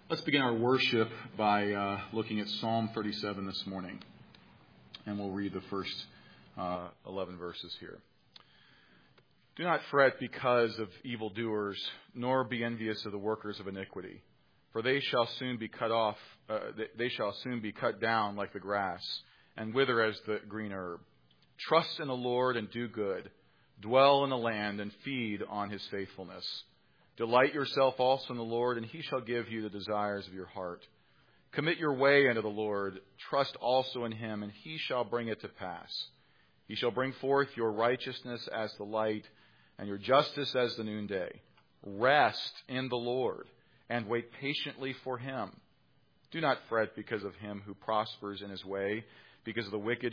Let's begin our worship by looking at Psalm 37 this morning. And we'll read the first 11 verses here. Do not fret because of evildoers, nor be envious of the workers of iniquity. For they shall soon be cut off, they shall soon be cut down like the grass, and wither as the green herb. Trust in the Lord and do good. Dwell in the land and feed on his faithfulness. Delight yourself also in the Lord, and he shall give you the desires of your heart. Commit your way unto the Lord. Trust also in him, and he shall bring it to pass. He shall bring forth your righteousness as the light, and your justice as the noonday. Rest in the Lord, and wait patiently for him. Do not fret because of him who prospers in his way, because of the wicked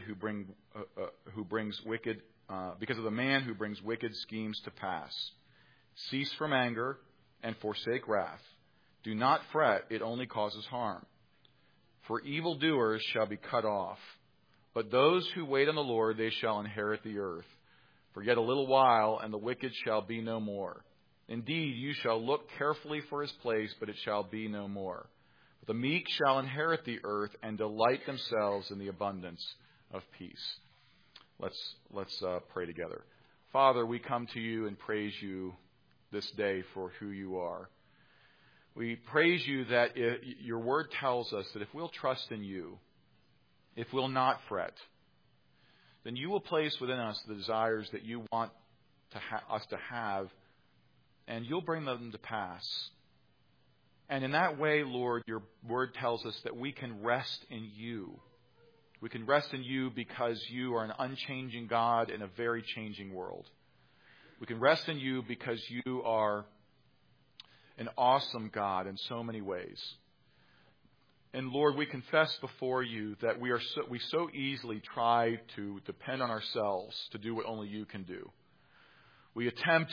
because of the man who brings wicked schemes to pass. Cease from anger and forsake wrath. Do not fret, it only causes harm. For evildoers shall be cut off, but those who wait on the Lord, they shall inherit the earth. For yet a little while, and the wicked shall be no more. Indeed, you shall look carefully for his place, but it shall be no more. But the meek shall inherit the earth and delight themselves in the abundance of peace. Let's pray together. Father, we come to you and praise you this day for who you are. We praise you that your word tells us that if we'll trust in you, if we'll not fret, then you will place within us the desires that you want us to have, and you'll bring them to pass. And in that way, Lord, your word tells us that we can rest in you. We can rest in you because you are an unchanging God in a very changing world. We can rest in you because you are an awesome God in so many ways. And Lord, we confess before you that we so easily try to depend on ourselves to do what only you can do. We attempt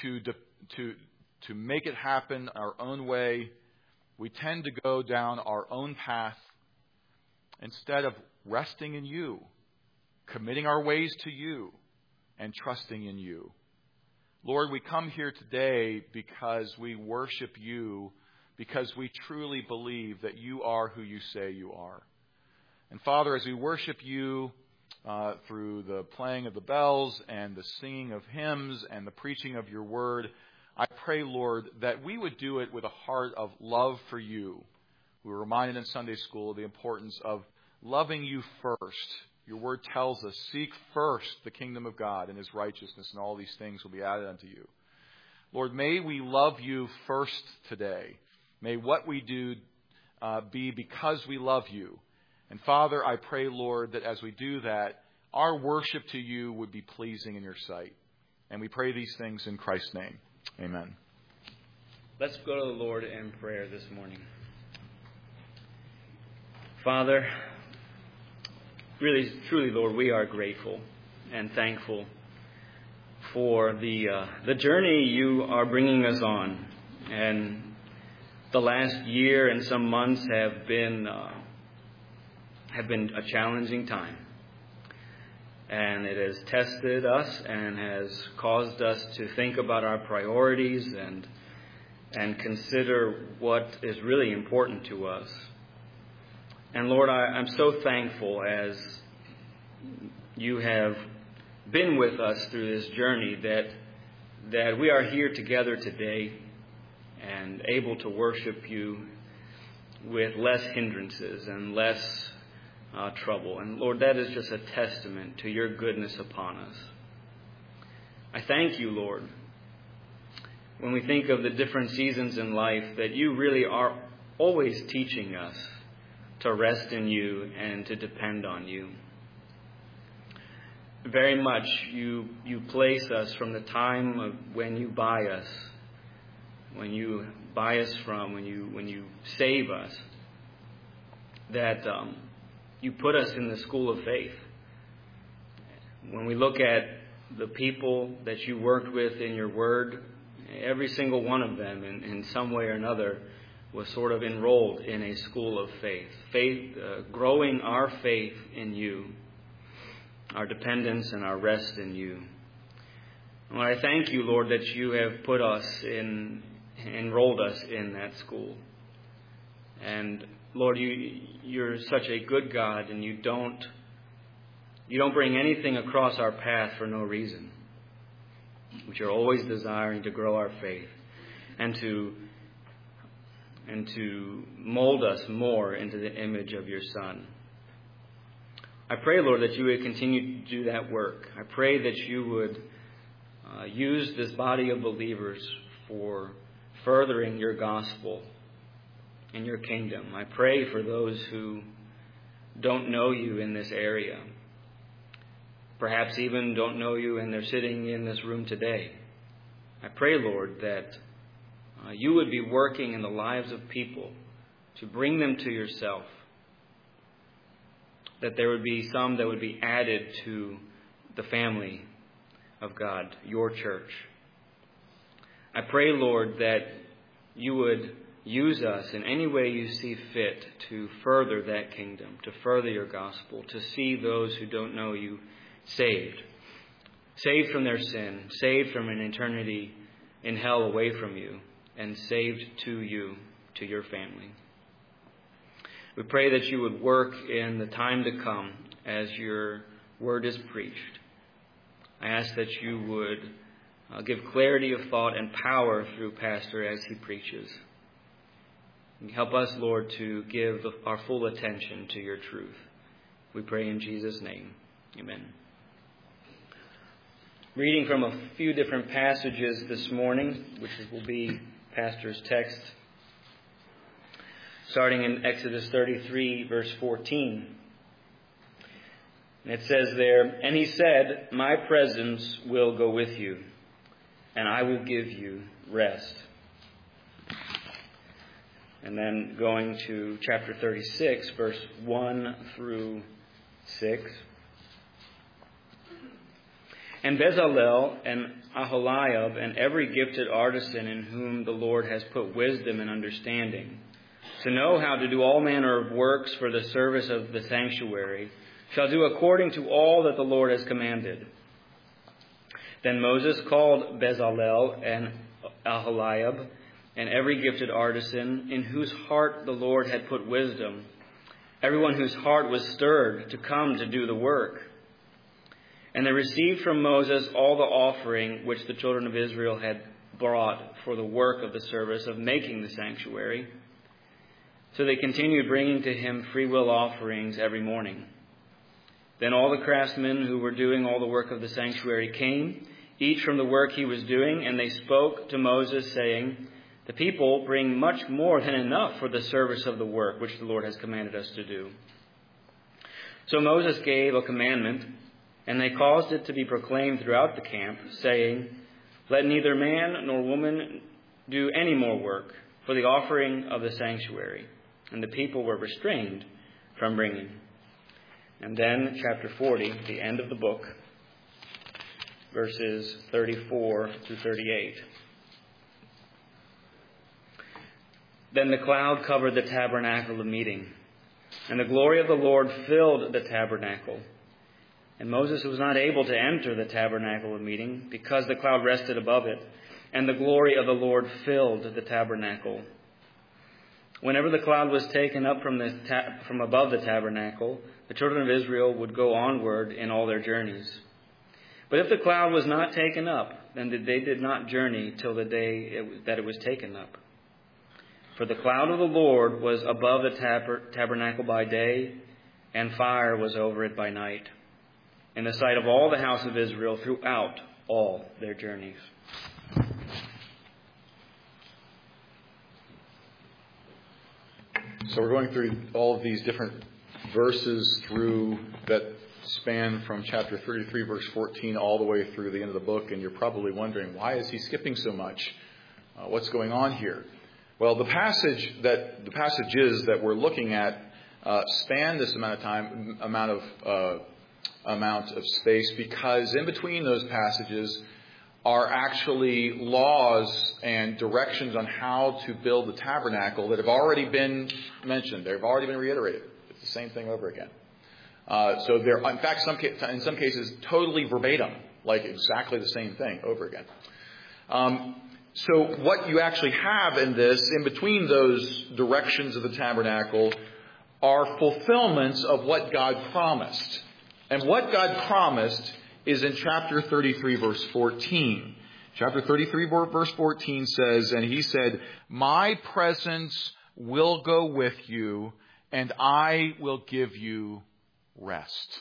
to make it happen our own way. We tend to go down our own path instead of resting in you, committing our ways to you, and trusting in you. Lord, we come here today because we worship you, because we truly believe that you are who you say you are. And Father, as we worship you through the playing of the bells and the singing of hymns and the preaching of your word, I pray, Lord, that we would do it with a heart of love for you. We were reminded in Sunday school of the importance of loving you first. Your word tells us, seek first the kingdom of God and his righteousness, and all these things will be added unto you. Lord, may we love you first today. May what we do be because we love you. And Father, I pray, Lord, that as we do that, our worship to you would be pleasing in your sight. And we pray these things in Christ's name. Amen. Let's go to the Lord in prayer this morning. Father, really, truly, Lord, we are grateful and thankful for the journey you are bringing us on. And the last year and some months have been a challenging time. And it has tested us and has caused us to think about our priorities and consider what is really important to us. And Lord, I'm so thankful as you have been with us through this journey that we are here together today and able to worship you with less hindrances and less trouble. And Lord, that is just a testament to your goodness upon us. I thank you, Lord, when we think of the different seasons in life, that you really are always teaching us to rest in you and to depend on you. Very much you place us from the time of when you buy us, when you save us, that you put us in the school of faith. When we look at the people that you worked with in your word, every single one of them in some way or another was sort of enrolled in a school of faith, growing our faith in you, our dependence and our rest in you. And I thank you, Lord, that you have enrolled us in that school. And Lord, you're such a good God, and you don't bring anything across our path for no reason. But you're always desiring to grow our faith and to mold us more into the image of your Son. I pray, Lord, that you would continue to do that work. I pray that you would use this body of believers for furthering your gospel in your kingdom. I pray for those who don't know you in this area, perhaps even don't know you and they're sitting in this room today. I pray, Lord, that you would be working in the lives of people to bring them to yourself, that there would be some that would be added to the family of God, your church. I pray, Lord, that you would use us in any way you see fit to further that kingdom, to further your gospel, to see those who don't know you saved. Saved from their sin, saved from an eternity in hell away from you, and saved to you, to your family. We pray that you would work in the time to come as your word is preached. I ask that you would give clarity of thought and power through Pastor as he preaches. Help us, Lord, to give our full attention to your truth. We pray in Jesus' name. Amen. Reading from a few different passages this morning, which will be Pastor's text, starting in Exodus 33, verse 14. And it says there, "And he said, my presence will go with you, and I will give you rest." And then going to chapter 36, verse 1 through 6. "And Bezalel and Aholiab and every gifted artisan in whom the Lord has put wisdom and understanding, to know how to do all manner of works for the service of the sanctuary, shall do according to all that the Lord has commanded. Then Moses called Bezalel and Aholiab and every gifted artisan in whose heart the Lord had put wisdom, everyone whose heart was stirred to come to do the work. And they received from Moses all the offering which the children of Israel had brought for the work of the service of making the sanctuary. So they continued bringing to him freewill offerings every morning. Then all the craftsmen who were doing all the work of the sanctuary came, each from the work he was doing, and they spoke to Moses, saying, 'The people bring much more than enough for the service of the work which the Lord has commanded us to do.' So Moses gave a commandment, and they caused it to be proclaimed throughout the camp, saying, 'Let neither man nor woman do any more work for the offering of the sanctuary.' And the people were restrained from bringing." And then chapter 40, the end of the book, verses 34 to 38. "Then the cloud covered the tabernacle of meeting, and the glory of the Lord filled the tabernacle. And Moses was not able to enter the tabernacle of meeting, because the cloud rested above it, and the glory of the Lord filled the tabernacle. Whenever the cloud was taken up from above the tabernacle, the children of Israel would go onward in all their journeys. But if the cloud was not taken up, then they did not journey till the day that it was taken up. For the cloud of the Lord was above the tabernacle by day, and fire was over it by night, in the sight of all the house of Israel throughout all their journeys." So we're going through all of these different verses through that span from chapter 33, verse 14, all the way through the end of the book, and you're probably wondering, why is he skipping so much? What's going on here? Well, the passages that we're looking at span this amount of time, amount of space, because in between those passages are actually laws and directions on how to build the tabernacle that have already been mentioned. They've already been reiterated. It's the same thing over again. So they're, in fact, in some cases, totally verbatim, like exactly the same thing over again. So what you actually have in this, in between those directions of the tabernacle, are fulfillments of what God promised. And what God promised is in chapter 33, verse 14. Chapter 33, verse 14 says, and he said, my presence will go with you, and I will give you rest.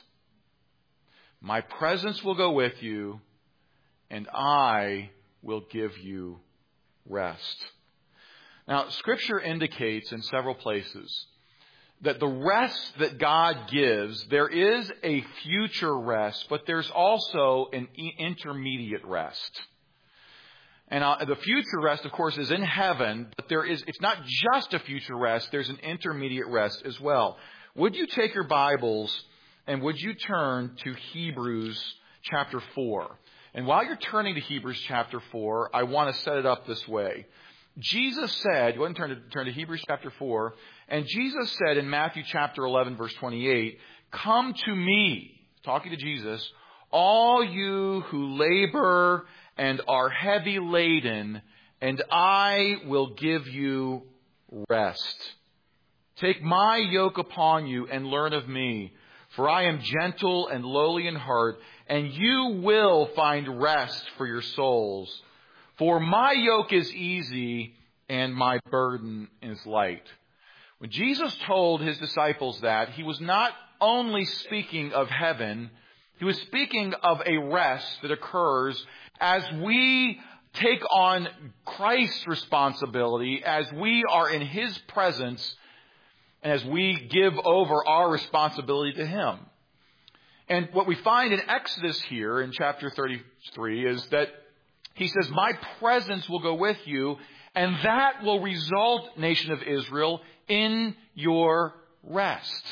My presence will go with you, and I will give you rest. Now, Scripture indicates in several places that the rest that God gives, there is a future rest, but there's also an intermediate rest. And the future rest, of course, is in heaven, but it's not just a future rest, there's an intermediate rest as well. Would you take your Bibles and would you turn to Hebrews chapter 4? And while you're turning to Hebrews chapter 4, I want to set it up this way. Jesus said, go ahead and turn to Hebrews chapter 4, and Jesus said in Matthew chapter 11, verse 28, come to me, talking to Jesus, all you who labor and are heavy laden, and I will give you rest. Take my yoke upon you and learn of me, for I am gentle and lowly in heart, and you will find rest for your souls. For my yoke is easy and my burden is light. When Jesus told his disciples that, he was not only speaking of heaven, he was speaking of a rest that occurs as we take on Christ's responsibility, as we are in his presence, and as we give over our responsibility to him. And what we find in Exodus here in chapter 33 is that he says, my presence will go with you, and that will result, nation of Israel, in your rest.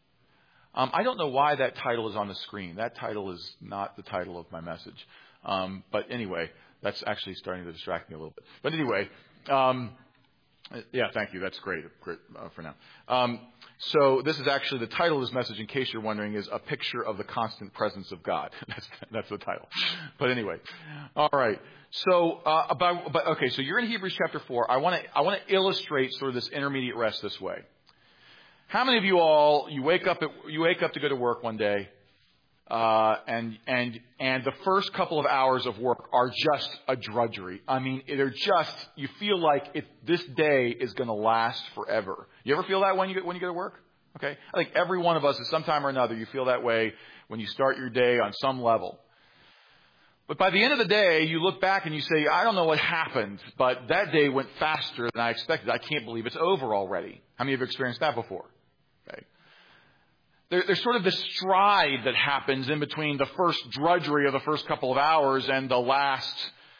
I don't know why that title is on the screen. That title is not the title of my message. But anyway, that's actually starting to distract me a little bit. But anyway, yeah, thank you. That's great for now. So this is actually the title of this message, in case you're wondering, is A Picture of the Constant Presence of God. That's the title. But anyway, all right. So so you're in Hebrews chapter 4. I want to illustrate sort of this intermediate rest this way. How many of you all you wake up to go to work one day, and the first couple of hours of work are just a drudgery. I mean, you feel like this day is going to last forever. You ever feel that when you go to work? Okay, I think every one of us at some time or another, you feel that way when you start your day on some level. But by the end of the day, you look back and you say, I don't know what happened, but that day went faster than I expected. I can't believe it's over already. How many of you have experienced that before? Okay. There's sort of this stride that happens in between the first drudgery of the first couple of hours and the last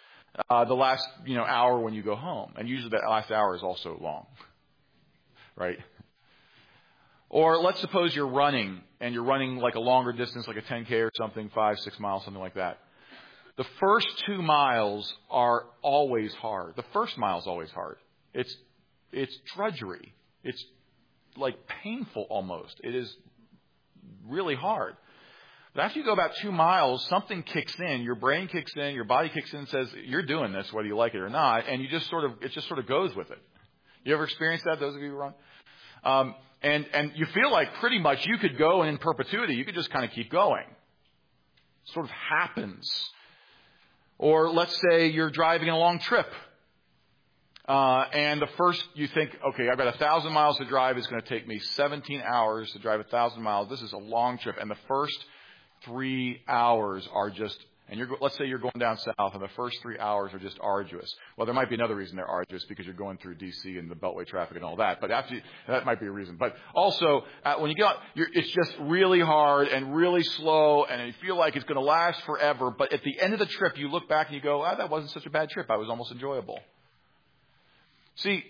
hour when you go home. And usually that last hour is also long, right? Or let's suppose you're running, and you're running like a longer distance, like a 10K or something, 5-6 miles, something like that. The first 2 miles are always hard. The first mile is always hard. It's drudgery. It's like painful almost. It is really hard. But after you go about 2 miles, something kicks in. Your brain kicks in. Your body kicks in and says, you're doing this whether you like it or not. And it just sort of goes with it. You ever experienced that, those of you who run? And you feel like pretty much you could go in perpetuity. You could just kind of keep going. It sort of happens. Or let's say you're driving a long trip. And the first you think, okay, I've got 1,000 miles to drive. It's going to take me 17 hours to drive 1,000 miles. This is a long trip. And the first 3 hours are just, and let's say you're going down south, and the first 3 hours are just arduous. Well, there might be another reason they're arduous, because you're going through D.C. and the Beltway traffic and all that. But that might be a reason. But also, when you get out, it's just really hard and really slow, and you feel like it's going to last forever. But at the end of the trip, you look back and you go, that wasn't such a bad trip. It was almost enjoyable. See,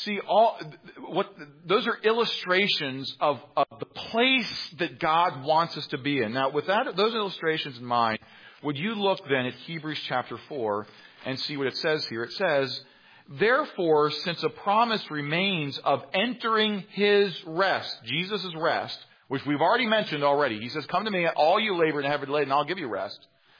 those are illustrations of the place that God wants us to be in. Now, with those illustrations in mind, would you look then at Hebrews chapter 4 and see what it says here? It says, therefore, since a promise remains of entering his rest, Jesus' rest, which we've already mentioned already. He says, come to me, all you labor and heavy laden, and I'll give you rest.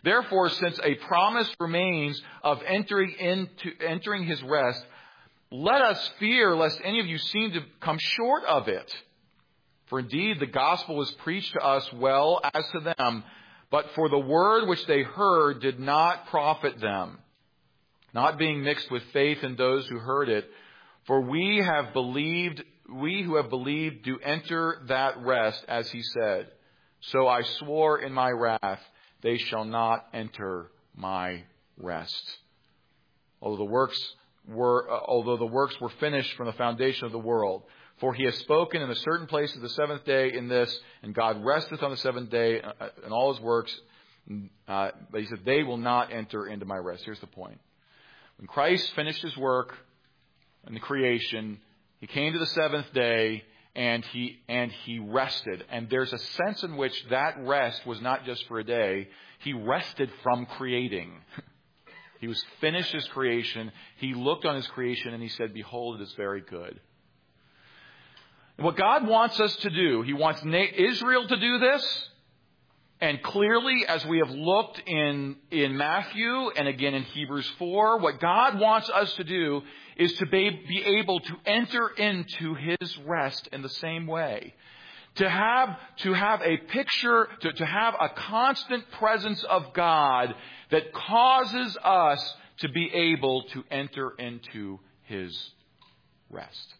Therefore, since a promise remains of entering his rest, let us fear lest any of you seem to come short of it. For indeed, the gospel was preached to us well as to them, but for the word which they heard did not profit them, not being mixed with faith in those who heard it. For we who have believed do enter that rest, as he said. So I swore in my wrath, they shall not enter my rest. Although the works were finished from the foundation of the world. For he has spoken in a certain place of the seventh day in this, and God resteth on the seventh day in all his works. But he said, they will not enter into my rest. Here's the point. When Christ finished his work in the creation, he came to the seventh day and he rested. And there's a sense in which that rest was not just for a day. He rested from creating. He was finished his creation. He looked on his creation and he said, behold, it is very good. And what God wants us to do, he wants Israel to do this. And clearly, as we have looked in Matthew and again in Hebrews 4, what God wants us to do is to be able to enter into his rest in the same way. To have a picture, to have a constant presence of God that causes us to be able to enter into his rest.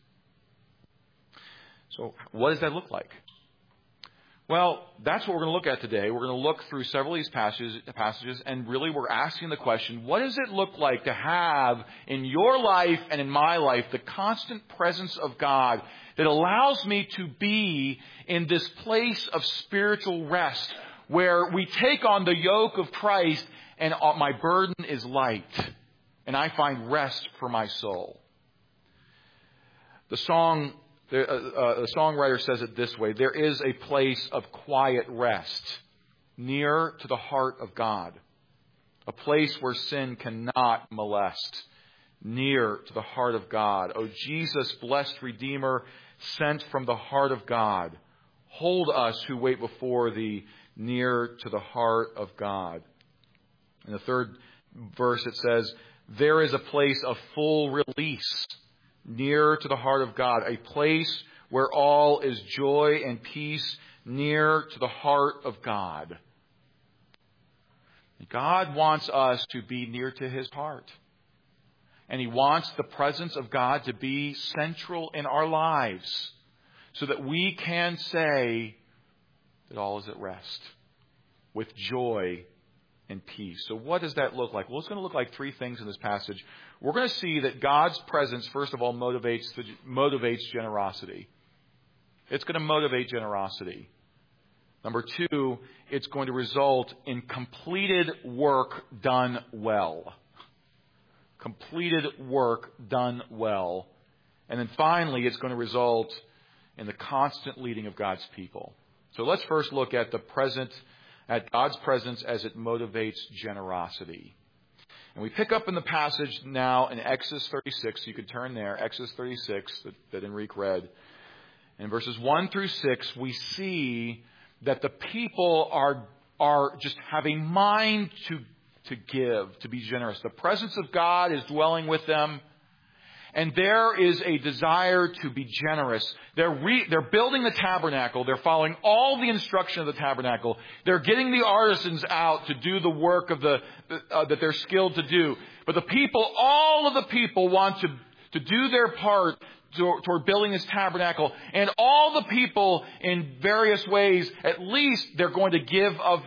So what does that look like? Well, that's what we're going to look at today. We're going to look through several of these passages, and really we're asking the question, what does it look like to have in your life and in my life the constant presence of God that allows me to be in this place of spiritual rest where we take on the yoke of Christ and my burden is light and I find rest for my soul? The songwriter says it this way: there is a place of quiet rest near to the heart of God, a place where sin cannot molest, near to the heart of God. O Jesus, blessed Redeemer, sent from the heart of God, hold us who wait before thee near to the heart of God. In the third verse it says, there is a place of full release near to the heart of God, a place where all is joy and peace, near to the heart of God. God wants us to be near to his heart. And he wants the presence of God to be central in our lives so that we can say that all is at rest with joy and peace. So what does that look like? Well, it's going to look like three things in this passage. We're going to see that God's presence, first of all, motivates generosity. It's going to motivate generosity. Number two, it's going to result in completed work done well. Completed work done well. And then finally, it's going to result in the constant leading of God's people. So let's first look at at God's presence as it motivates generosity. And we pick up in the passage now in Exodus 36. You could turn there, Exodus 36 that Enrique read. In verses 1 through 6, we see that the people are just have a mind to give, to be generous. The presence of God is dwelling with them. And there is a desire to be generous. They're building the tabernacle. They're following all the instruction of the tabernacle. They're getting the artisans out to do the work of that they're skilled to do. But all of the people want to do their part toward building this tabernacle. And all the people in various ways, at least they're going to give of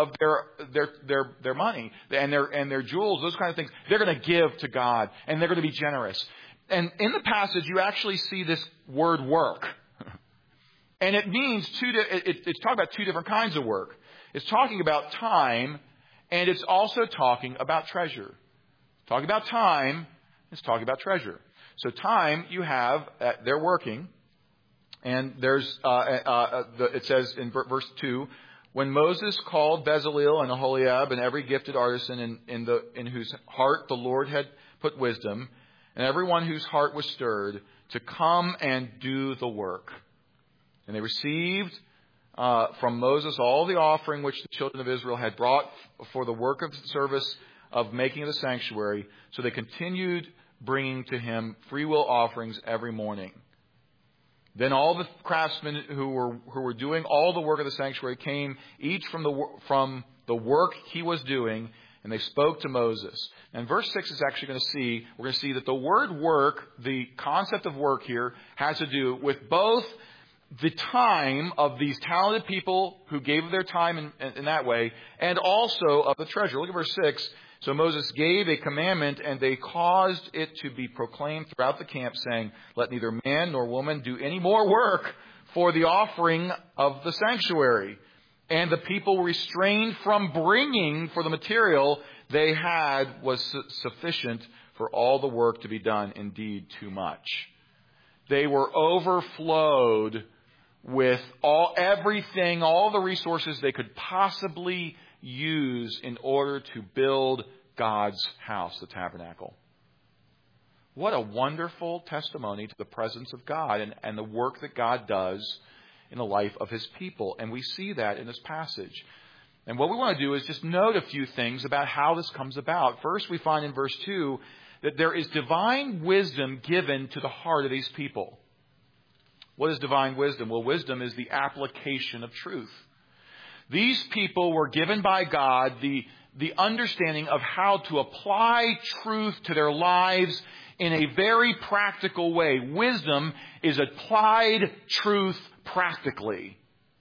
their money and their jewels, those kind of things. They're going to give to God and they're going to be generous. And in the passage, you actually see this word work. And it means it's talking about two different kinds of work. It's talking about time, and it's also talking about treasure. Talking about time, it's talking about treasure. So time, you have, they're working, and there's, it says in verse 2, when Moses called Bezalel and Aholiab and every gifted artisan in whose heart the Lord had put wisdom, and everyone whose heart was stirred, to come and do the work. And they received from Moses all the offering which the children of Israel had brought for the work of service of making of the sanctuary. So they continued bringing to him freewill offerings every morning. Then all the craftsmen who were doing all the work of the sanctuary came, each from the work he was doing, and they spoke to Moses. And verse 6 is actually we're going to see that the word work, the concept of work here, has to do with both the time of these talented people who gave their time in that way, and also of the treasure. Look at verse 6. So Moses gave a commandment, and they caused it to be proclaimed throughout the camp, saying, let neither man nor woman do any more work for the offering of the sanctuary. And the people restrained from bringing, for the material they had was sufficient for all the work to be done, indeed too much. They were overflowed with everything, all the resources they could possibly use in order to build God's house, the tabernacle. What a wonderful testimony to the presence of God and the work that God does in the life of his people. And we see that in this passage. And what we want to do is just note a few things about how this comes about. First, we find in verse 2 that there is divine wisdom given to the heart of these people. What is divine wisdom? Well, wisdom is the application of truth. These people were given by God the understanding of how to apply truth to their lives in a very practical way. Wisdom is applied truth practically.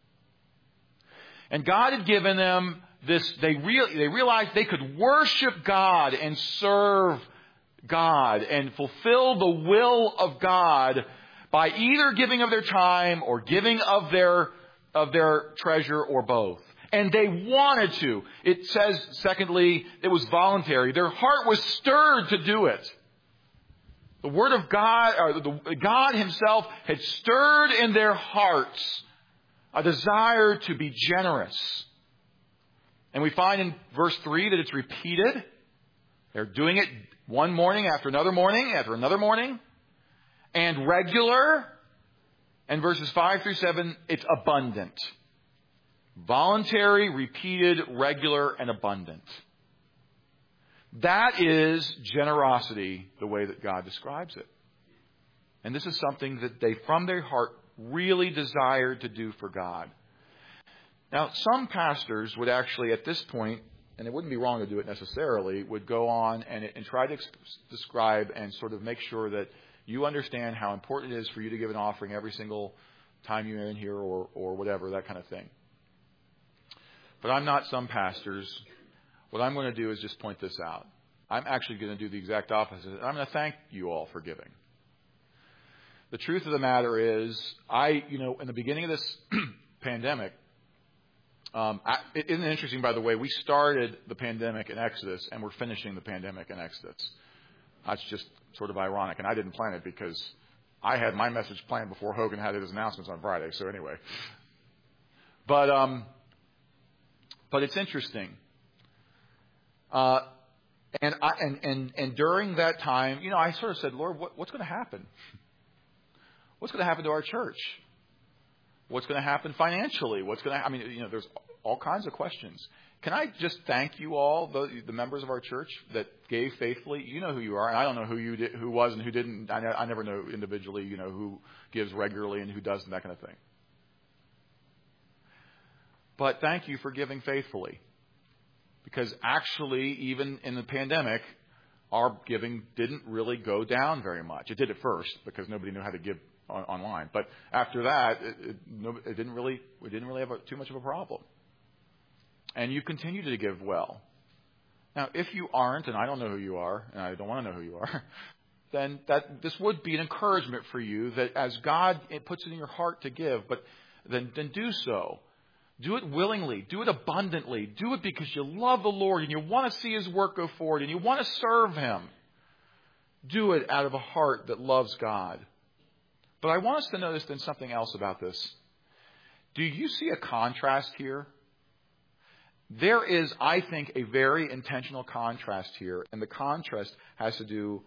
And God had given them this, they realized they could worship God and serve God and fulfill the will of God by either giving of their time or giving of their treasure, or both. And they wanted to. It says, secondly, it was voluntary. Their heart was stirred to do it. The Word of God, or God himself had stirred in their hearts a desire to be generous. And we find in verse 3 that it's repeated. They're doing it one morning after another morning after another morning. And regular. And verses 5 through 7, it's abundant. Voluntary, repeated, regular, and abundant. That is generosity, the way that God describes it. And this is something that they, from their heart, really desired to do for God. Now, some pastors would actually, at this point, and it wouldn't be wrong to do it necessarily, would go on and try to describe and sort of make sure that you understand how important it is for you to give an offering every single time you're in here, or whatever, that kind of thing. But I'm not some pastors. What I'm going to do is just point this out. I'm actually going to do the exact opposite. I'm going to thank you all for giving. The truth of the matter is, in the beginning of this pandemic, isn't it interesting, by the way, we started the pandemic in Exodus, and we're finishing the pandemic in Exodus. That's just sort of ironic, and I didn't plan it because I had my message planned before Hogan had his announcements on Friday. So anyway, but it's interesting. And during that time, I sort of said, Lord, what's going to happen? What's going to happen to our church? What's going to happen financially? There's all kinds of questions. Can I just thank you all, the members of our church that gave faithfully? You know who you are, and I don't know who was and who didn't. I never know individually, who gives regularly and who doesn't, that kind of thing. But thank you for giving faithfully. Because actually, even in the pandemic, our giving didn't really go down very much. It did at first because nobody knew how to give online. But after that, we didn't really have too much of a problem. And you continue to give well. Now, if you aren't, and I don't know who you are, and I don't want to know who you are, then this would be an encouragement for you that as God puts it in your heart to give, but then do so. Do it willingly. Do it abundantly. Do it because you love the Lord and you want to see his work go forward and you want to serve him. Do it out of a heart that loves God. But I want us to notice then something else about this. Do you see a contrast here? There is, I think, a very intentional contrast here. And the contrast has to do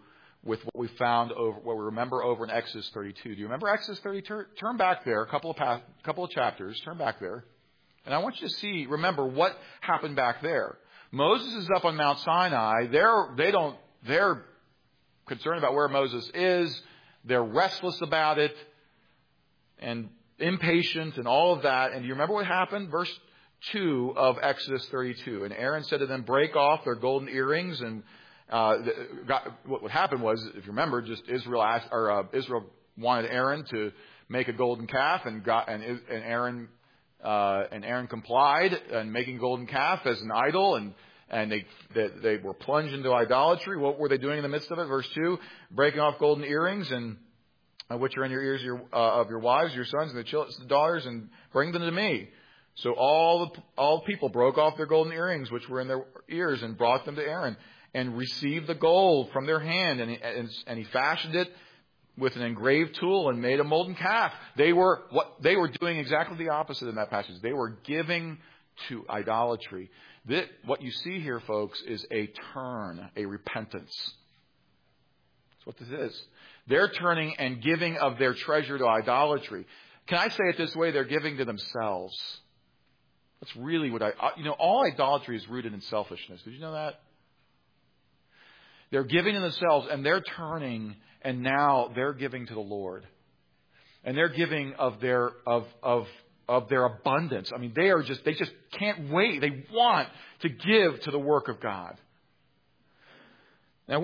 with what we found over, what we remember over in Exodus 32. Do you remember Exodus 32? Turn back there, a couple of chapters. Turn back there. And I want you to remember what happened back there. Moses is up on Mount Sinai. They're concerned about where Moses is. They're restless about it and impatient and all of that. And do you remember what happened? Verse 2 of Exodus 32. And Aaron said to them, break off their golden earrings. And what happened was, if you remember, just Israel wanted Aaron to make a golden calf, and Aaron complied in making a golden calf as an idol, and they were plunged into idolatry. What were they doing in the midst of it? Verse 2, breaking off golden earrings, and which are in your ears of your wives, your sons, and the daughters, and bring them to me. So all people broke off their golden earrings, which were in their ears, and brought them to Aaron, and received the gold from their hand, and he fashioned it with an engraved tool and made a molten calf. They were doing exactly the opposite in that passage. They were giving to idolatry. What you see here, folks, is a turn, a repentance. That's what this is. They're turning and giving of their treasure to idolatry. Can I say it this way? They're giving to themselves. That's really what all idolatry is rooted in selfishness. Did you know that? They're giving to themselves, and they're turning, and now they're giving to the Lord. And they're giving of their abundance. I mean, they just can't wait. They want to give to the work of God. Now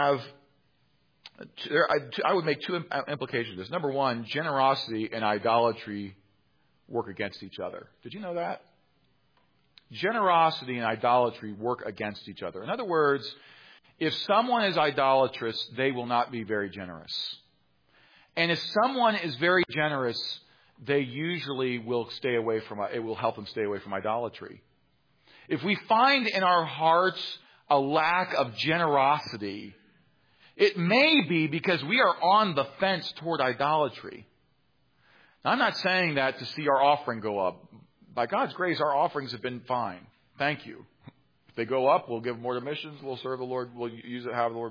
I would make two implications of this. Number one, generosity and idolatry work against each other. Did you know that? Generosity and idolatry work against each other. In other words, if someone is idolatrous, they will not be very generous. And if someone is very generous, they usually will stay away from it. It will help them stay away from idolatry. If we find in our hearts a lack of generosity, it may be because we are on the fence toward idolatry. Now, I'm not saying that to see our offering go up. By God's grace, our offerings have been fine. Thank you. If they go up, we'll give more to missions. We'll serve the Lord. We'll use it how the Lord,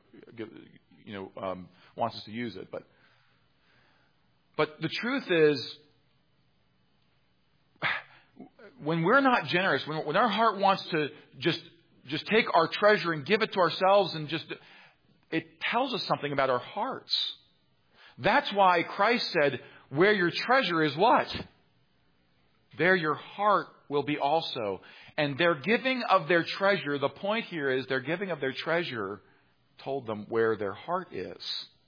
wants us to use it. But the truth is, when we're not generous, when our heart wants to just take our treasure and give it to ourselves, and it tells us something about our hearts. That's why Christ said, where your treasure is what? There your heart will be also. And their giving of their treasure, the point here is their giving of their treasure told them where their heart is.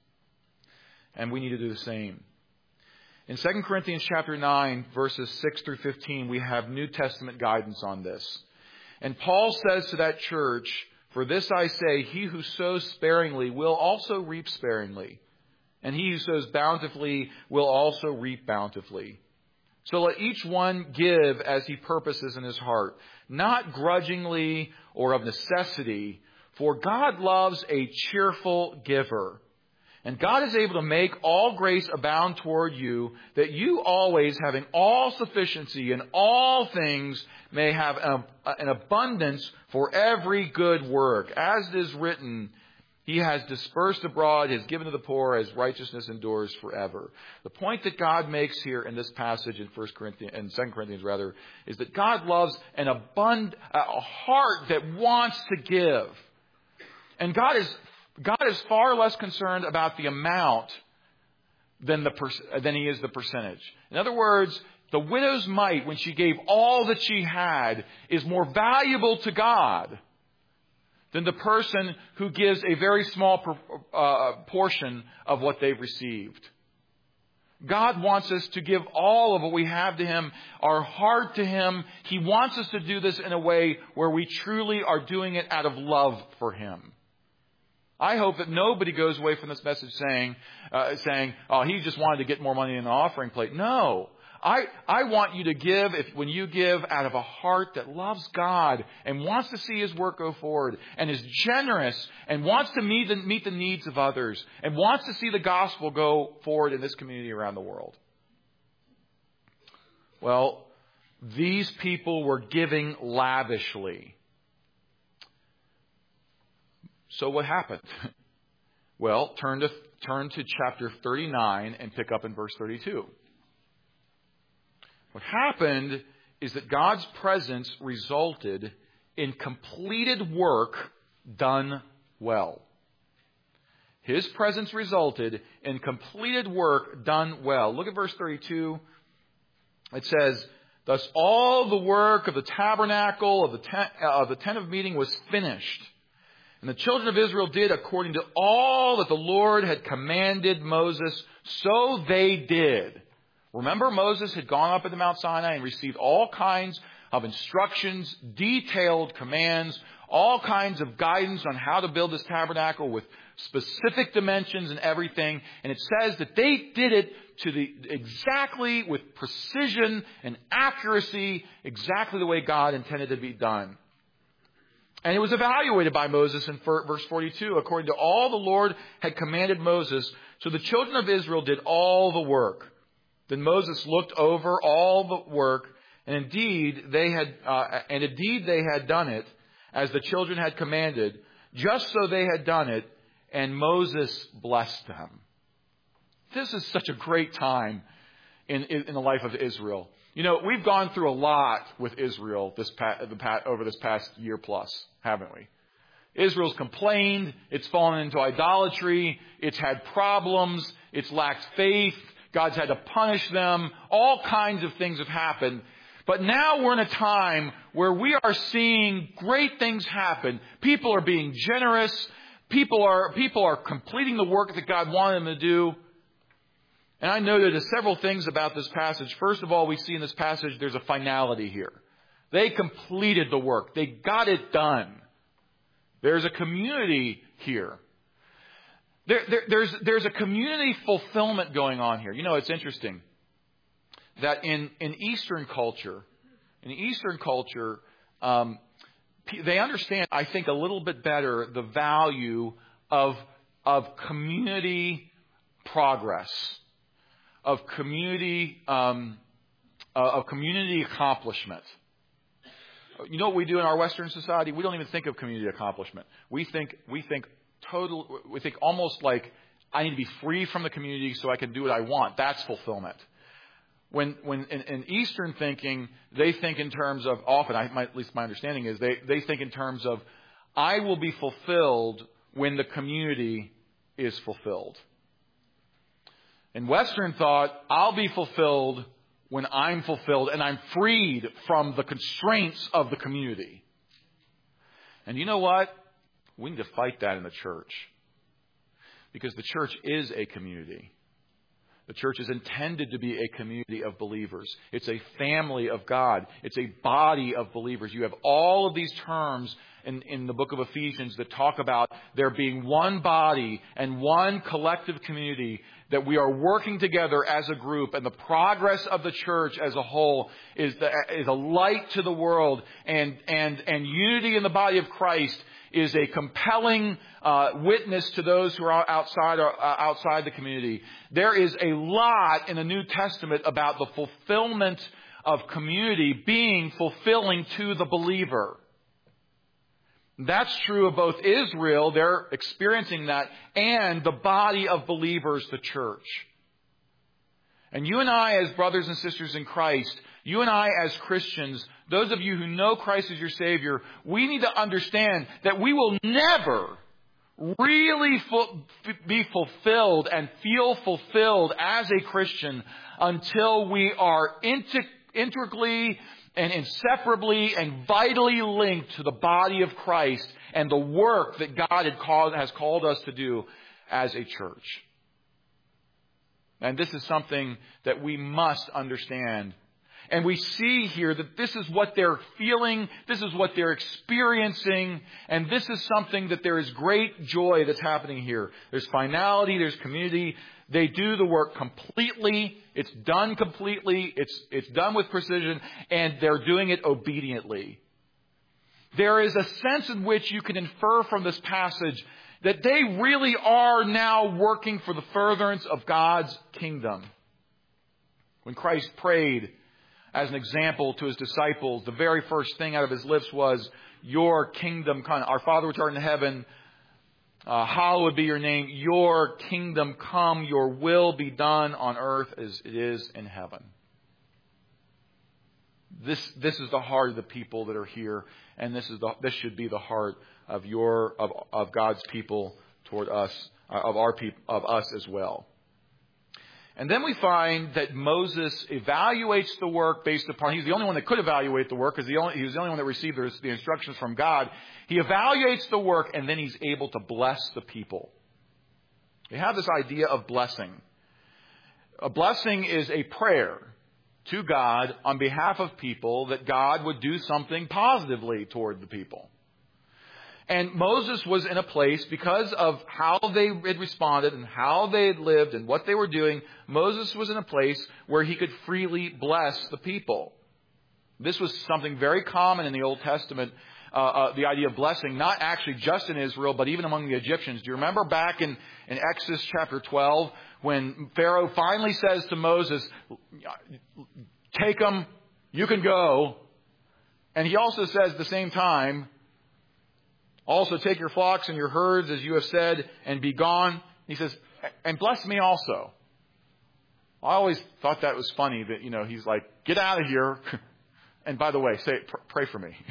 And we need to do the same. In 2 Corinthians chapter 9, verses 6 through 15, we have New Testament guidance on this. And Paul says to that church, for this I say, he who sows sparingly will also reap sparingly. And he who sows bountifully will also reap bountifully. So let each one give as he purposes in his heart, not grudgingly or of necessity, for God loves a cheerful giver. And God is able to make all grace abound toward you, that you always, having all sufficiency in all things, may have an abundance for every good work. As it is written, he has dispersed abroad, has given to the poor, as righteousness endures forever. The point that God makes here in this passage in 2 Corinthians is that God loves a heart that wants to give. And God is far less concerned about the amount than he is the percentage. In other words, the widow's mite, when she gave all that she had, is more valuable to God than the person who gives a very small portion of what they've received. God wants us to give all of what we have to Him, our heart to Him. He wants us to do this in a way where we truly are doing it out of love for Him. I hope that nobody goes away from this message saying, oh, he just wanted to get more money in the offering plate. No. I want you to give, when you give, out of a heart that loves God and wants to see His work go forward and is generous and wants to meet the needs of others and wants to see the gospel go forward in this community around the world. Well, these people were giving lavishly. So what happened? Well, turn to chapter 39 and pick up in verse 32. What happened is that God's presence resulted in completed work done well. His presence resulted in completed work done well. Look at verse 32. It says, "Thus all the work of the tabernacle of the tent of meeting was finished. And the children of Israel did according to all that the Lord had commanded Moses, so they did." Remember, Moses had gone up into Mount Sinai and received all kinds of instructions, detailed commands, all kinds of guidance on how to build this tabernacle with specific dimensions and everything. And it says that they did it exactly with precision and accuracy, exactly the way God intended it to be done. And it was evaluated by Moses in verse 42, according to all the Lord had commanded Moses. So the children of Israel did all the work. Then Moses looked over all the work, and indeed they had done it as the children had commanded, just so they had done it, and Moses blessed them. This is such a great time in the life of Israel. You know, we've gone through a lot with Israel over this past year plus, haven't we? Israel's complained, it's fallen into idolatry, it's had problems, it's lacked faith, God's had to punish them, all kinds of things have happened. But now we're in a time where we are seeing great things happen. People are being generous, people are completing the work that God wanted them to do. And I noted several things about this passage. First of all, we see in this passage there's a finality here. They completed the work. They got it done. There's a community here. There's a community fulfillment going on here. You know, it's interesting that in Eastern culture, they understand, I think, a little bit better the value of community progress, of community accomplishment. You know what we do in our Western society? We don't even think of community accomplishment. We think almost like I need to be free from the community so I can do what I want. That's fulfillment. When in Eastern thinking, they think in terms of, often, at least my understanding is, they think in terms of, I will be fulfilled when the community is fulfilled. In Western thought, I'll be fulfilled when I'm fulfilled and I'm freed from the constraints of the community. And you know what? We need to fight that in the church. Because the church is a community. The church is intended to be a community of believers. It's a family of God. It's a body of believers. You have all of these terms in the book of Ephesians that talk about there being one body and one collective community, that we are working together as a group, and the progress of the church as a whole is a light to the world, and unity in the body of Christ is a compelling witness to those who are outside the community. There is a lot in the New Testament about the fulfillment of community being fulfilling to the believer. That's true of both Israel, they're experiencing that, and the body of believers, the church. And you and I, as brothers and sisters in Christ, you and I as Christians, those of you who know Christ as your Savior, we need to understand that we will never really be fulfilled and feel fulfilled as a Christian until we are integrally and inseparably and vitally linked to the body of Christ and the work that God has called us to do as a church. And this is something that we must understand. And we see here that this is what they're feeling, this is what they're experiencing, and this is something that there is great joy that's happening here. There's finality, there's community. They do the work completely. It's done completely. It's done with precision, and they're doing it obediently. There is a sense in which you can infer from this passage that they really are now working for the furtherance of God's kingdom. When Christ prayed as an example to his disciples, the very first thing out of his lips was, "Your kingdom come. Our Father which art in heaven, hallowed be your name, your kingdom come, your will be done on earth as it is in heaven. This is the heart of the people that are here, and this should be the heart of God's people toward us, of us as well. And then we find that Moses evaluates the work based upon, he's the only one that could evaluate the work because he was the only one that received the instructions from God. He evaluates the work and then he's able to bless the people. We have this idea of blessing. A blessing is a prayer to God on behalf of people that God would do something positively toward the people. And Moses was in a place, because of how they had responded and how they had lived and what they were doing, Moses was in a place where he could freely bless the people. This was something very common in the Old Testament, the idea of blessing, not actually just in Israel, but even among the Egyptians. Do you remember back in Exodus chapter 12, when Pharaoh finally says to Moses, take them, you can go. And he also says at the same time, also take your flocks and your herds, as you have said, and be gone. He says, and bless me also. I always thought that was funny that, he's like, get out of here. And by the way, pray for me.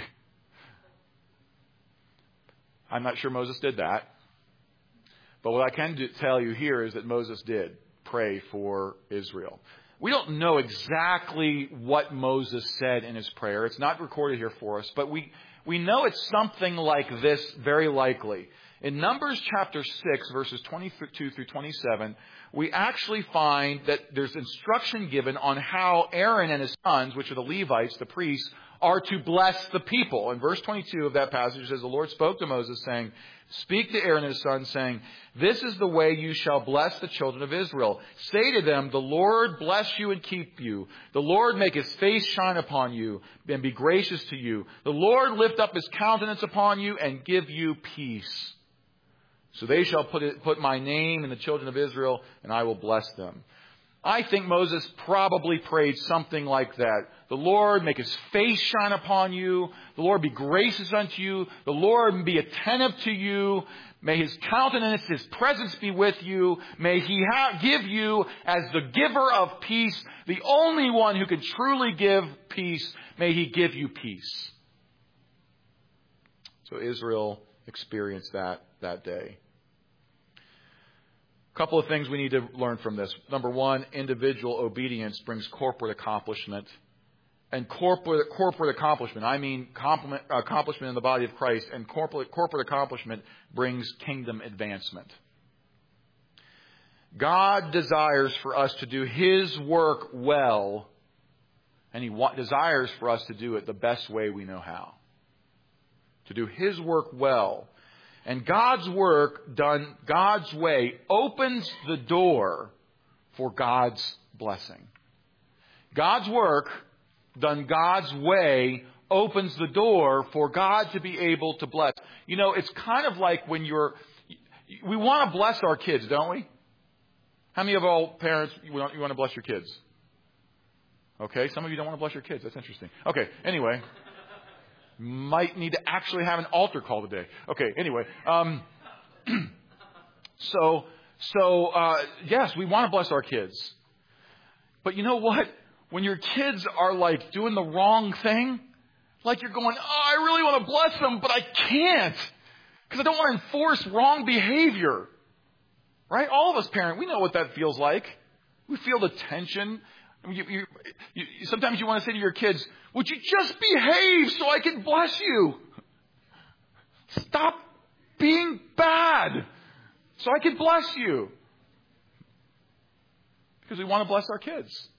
I'm not sure Moses did that. But what I can tell you here is that Moses did pray for Israel. We don't know exactly what Moses said in his prayer. It's not recorded here for us, but we know it's something like this, very likely. In Numbers chapter 6, verses 22 through 27, we actually find that there's instruction given on how Aaron and his sons, which are the Levites, the priests, are to bless the people. In verse 22 of that passage, it says, the Lord spoke to Moses, saying, speak to Aaron and his sons, saying, this is the way you shall bless the children of Israel. Say to them, the Lord bless you and keep you. The Lord make his face shine upon you and be gracious to you. The Lord lift up his countenance upon you and give you peace. So they shall put my name in the children of Israel, and I will bless them. I think Moses probably prayed something like that. The Lord make his face shine upon you. The Lord be gracious unto you. The Lord be attentive to you. May his countenance, his presence be with you. May he give you as the giver of peace, the only one who can truly give peace. May he give you peace. So Israel experienced that day. A couple of things we need to learn from this. Number one, individual obedience brings corporate accomplishment. And corporate accomplishment, I mean accomplishment in the body of Christ, and corporate accomplishment brings kingdom advancement. God desires for us to do his work well, and he desires for us to do it the best way we know how. To do his work well. And God's work done God's way opens the door for God's blessing. God's work done God's way opens the door for God to be able to bless. It's kind of like when we want to bless our kids, don't we? How many of all parents, you want to bless your kids? Okay, some of you don't want to bless your kids. That's interesting. Okay, anyway. Might need to actually have an altar call today. Okay, anyway. Yes, we want to bless our kids. But you know what? When your kids are like doing the wrong thing, like you're going, I really want to bless them, but I can't. Because I don't want to enforce wrong behavior. Right? All of us parents, we know what that feels like. We feel the tension. Sometimes you want to say to your kids, would you just behave so I can bless you? Stop being bad so I can bless you. Because we want to bless our kids.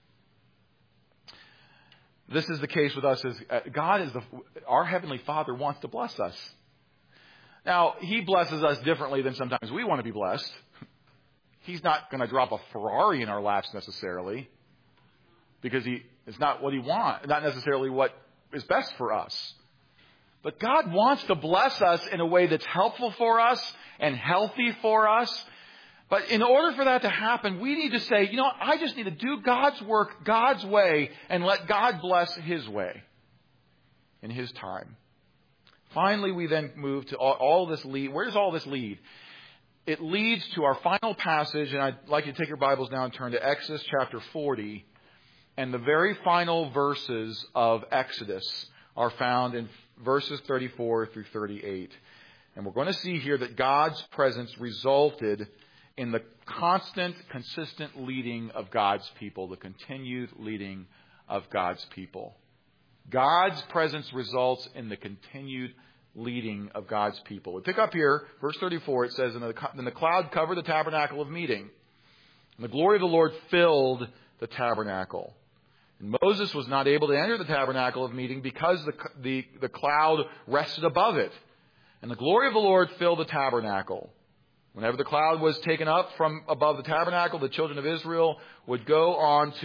This is the case with us as our Heavenly Father wants to bless us. Now, he blesses us differently than sometimes we want to be blessed. He's not going to drop a Ferrari in our laps necessarily. Because it's not what he wants, not necessarily what is best for us. But God wants to bless us in a way that's helpful for us and healthy for us. But in order for that to happen, we need to say, I just need to do God's work God's way and let God bless his way in his time. Finally, we then move to all this lead. Where does all this lead? It leads to our final passage, and I'd like you to take your Bibles now and turn to Exodus chapter 40. And the very final verses of Exodus are found in verses 34 through 38. And we're going to see here that God's presence resulted in the constant, consistent leading of God's people, the continued leading of God's people. God's presence results in the continued leading of God's people. We pick up here, verse 34, it says, "And the cloud covered the tabernacle of meeting, and the glory of the Lord filled the tabernacle. And Moses was not able to enter the tabernacle of meeting because the cloud rested above it. And the glory of the Lord filled the tabernacle. Whenever the cloud was taken up from above the tabernacle, the children of Israel would go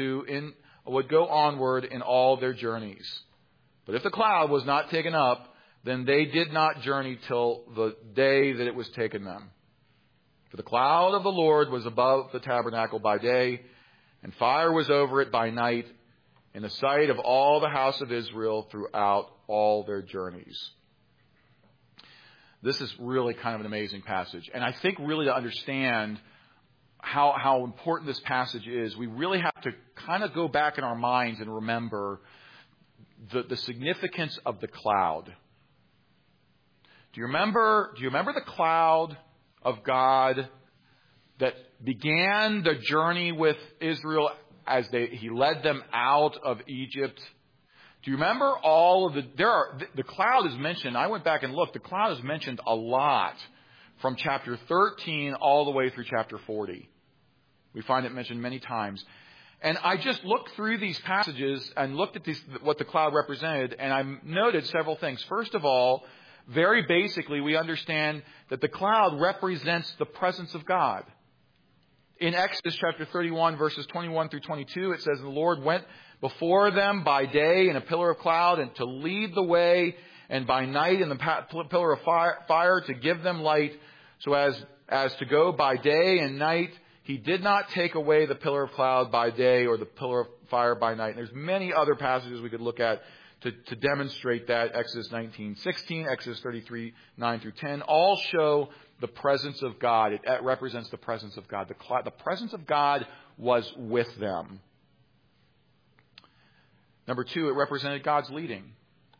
onward in all their journeys. But if the cloud was not taken up, then they did not journey till the day that it was taken them. For the cloud of the Lord was above the tabernacle by day, and fire was over it by night, in the sight of all the house of Israel throughout all their journeys." This is really kind of an amazing passage. And I think really to understand how important this passage is, we really have to kind of go back in our minds and remember the significance of the cloud. Do you remember the cloud of God that began the journey with Israel as he led them out of Egypt? Do you remember all of the cloud is mentioned. I went back and looked. The cloud is mentioned a lot from chapter 13 all the way through chapter 40. We find it mentioned many times. And I just looked through these passages and looked at what the cloud represented, and I noted several things. First of all, very basically, we understand that the cloud represents the presence of God. In Exodus chapter 31, verses 21 through 22, it says, "The Lord went before them by day in a pillar of cloud and to lead the way, and by night in the pillar of fire to give them light, so as to go by day and night. He did not take away the pillar of cloud by day or the pillar of fire by night." And there's many other passages we could look at to demonstrate that. Exodus 19:16, Exodus 33, 9 through 10, all show the presence of God. It represents the presence of God. The presence of God was with them. Number two, it represented God's leading.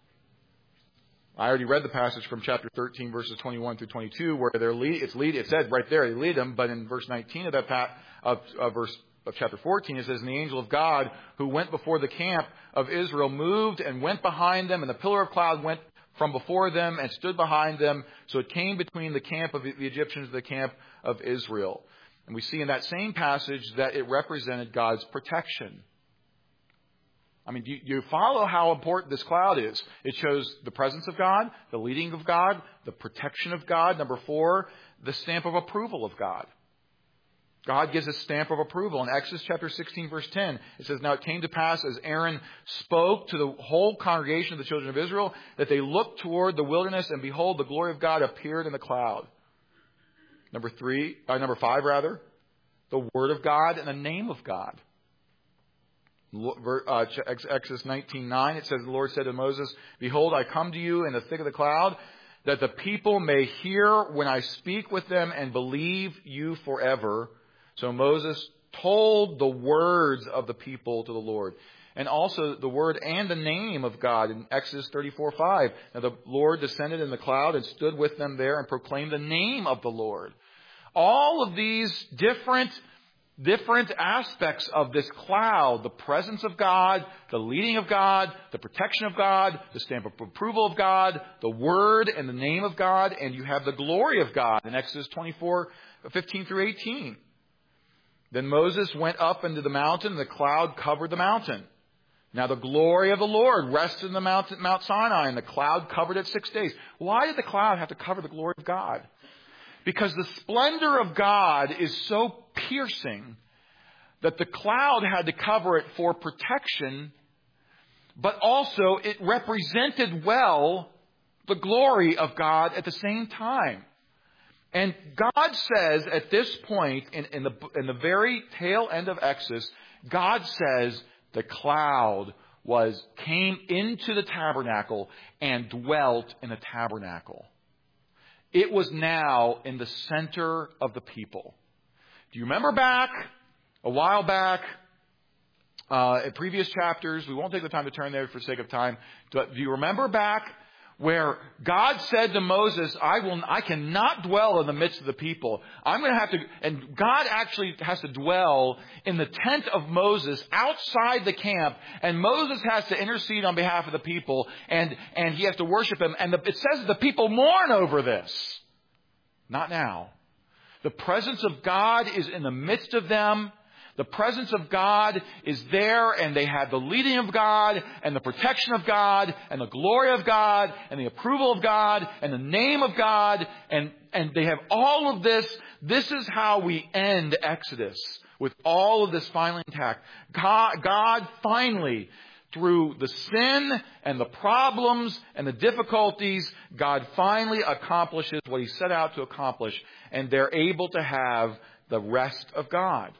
I already read the passage from chapter 13, verses 21 through 22, where it said right there, they lead them. But in verse 19 of of chapter 14, it says, "And the angel of God who went before the camp of Israel moved and went behind them, and the pillar of cloud went from before them and stood behind them. So it came between the camp of the Egyptians and the camp of Israel." And we see in that same passage that it represented God's protection. I mean, do you follow how important this cloud is? It shows the presence of God, the leading of God, the protection of God. Number four, the stamp of approval of God. God gives a stamp of approval. In Exodus chapter 16, verse 10, it says, "Now it came to pass as Aaron spoke to the whole congregation of the children of Israel, that they looked toward the wilderness, and behold, the glory of God appeared in the cloud." Number five, the word of God and the name of God. Exodus 19:9, it says, "The Lord said to Moses, Behold, I come to you in the thick of the cloud, that the people may hear when I speak with them and believe you forever." So Moses told the words of the people to the Lord. And also the word and the name of God in Exodus 34:5. "Now the Lord descended in the cloud and stood with them there and proclaimed the name of the Lord." All of these different aspects of this cloud, the presence of God, the leading of God, the protection of God, the stamp of approval of God, the word and the name of God, and you have the glory of God in Exodus 24:15 through 18. "Then Moses went up into the mountain, and the cloud covered the mountain. Now the glory of the Lord rested in the mountain, Mount Sinai, and the cloud covered it 6 days." Why did the cloud have to cover the glory of God? Because the splendor of God is so piercing that the cloud had to cover it for protection, but also it represented well the glory of God at the same time. And God says at this point, in the very tail end of Exodus, God says the cloud came into the tabernacle and dwelt in the tabernacle. It was now in the center of the people. Do you remember a while back, in previous chapters, we won't take the time to turn there for sake of time, but do you remember back where God said to Moses, I cannot dwell in the midst of the people. I'm going to have to, and God actually has to dwell in the tent of Moses outside the camp, and Moses has to intercede on behalf of the people, and he has to worship him, and it says the people mourn over this. Not now. The presence of God is in the midst of them. The presence of God is there, and they have the leading of God and the protection of God and the glory of God and the approval of God and the name of God, and they have all of this. This is how we end Exodus, with all of this finally intact. God finally, through the sin and the problems and the difficulties, God finally accomplishes what he set out to accomplish, and they're able to have the rest of God.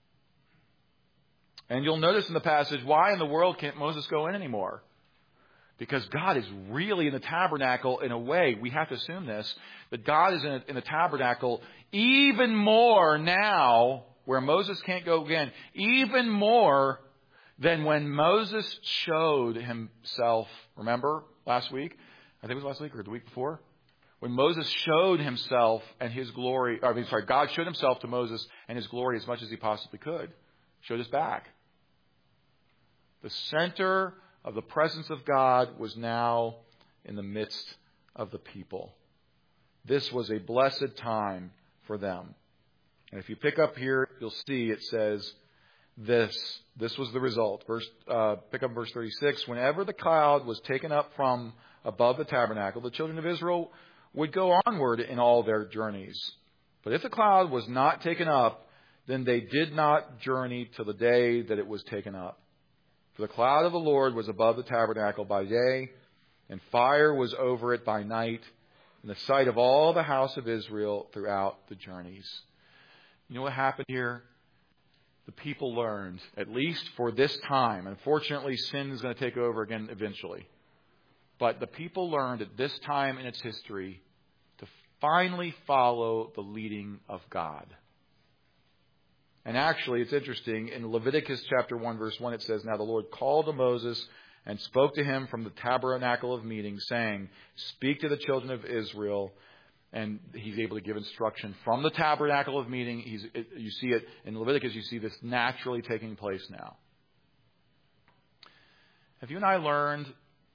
And you'll notice in the passage, why in the world can't Moses go in anymore? Because God is really in the tabernacle in a way. We have to assume this, that God is in the tabernacle even more now, where Moses can't go again, even more than when Moses showed himself. Remember last week? I think it was last week or the week before. When Moses showed himself and his glory, God showed himself to Moses and his glory as much as he possibly could. Showed his back. The center of the presence of God was now in the midst of the people. This was a blessed time for them. And if you pick up here, you'll see it says this. This was the result. Pick up verse 36. Whenever the cloud was taken up from above the tabernacle, the children of Israel would go onward in all their journeys. But if the cloud was not taken up, then they did not journey till the day that it was taken up. For the cloud of the Lord was above the tabernacle by day, and fire was over it by night, in the sight of all the house of Israel throughout the journeys. You know what happened here? The people learned, at least for this time. Unfortunately, sin is going to take over again eventually. But the people learned at this time in its history to finally follow the leading of God. And actually, it's interesting. In Leviticus chapter 1, verse 1, it says, Now the Lord called to Moses and spoke to him from the tabernacle of meeting, saying, Speak to the children of Israel. And he's able to give instruction from the tabernacle of meeting. You see it in Leviticus. You see this naturally taking place now. Have you and I learned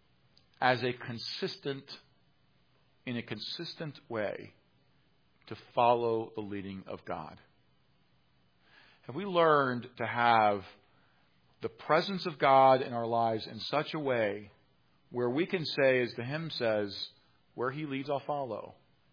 in a consistent way to follow the leading of God? Have we learned to have the presence of God in our lives in such a way where we can say, as the hymn says, where he leads, I'll follow?